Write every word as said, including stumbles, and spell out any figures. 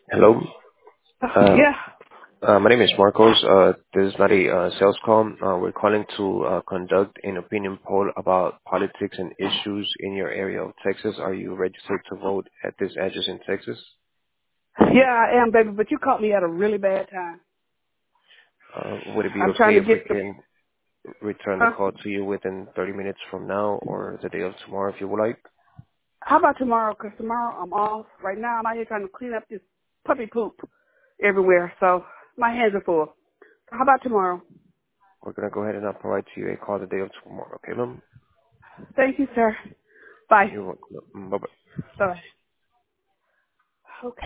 Hello. Uh, Yeah. uh, My name is Marcos. Uh, This is not a uh, sales call. Uh, We're calling to uh, conduct an opinion poll about politics and issues in your area of Texas. Are you registered to vote at this address in Texas? Yeah, I am, baby, but you caught me at a really bad time. Uh, Would it be I'm trying okay to if we get the, can return the huh? call to you within thirty minutes from now or the day of tomorrow, if you would like? How about tomorrow? 'Cause tomorrow I'm off. Right now I'm out here trying to clean up this puppy poop everywhere, so my hands are full. How about tomorrow? We're gonna go ahead and I'll provide to you a call the day of tomorrow. Okay, ma'am? Thank you, sir. Bye. You're welcome. Bye-bye. Bye. Okay.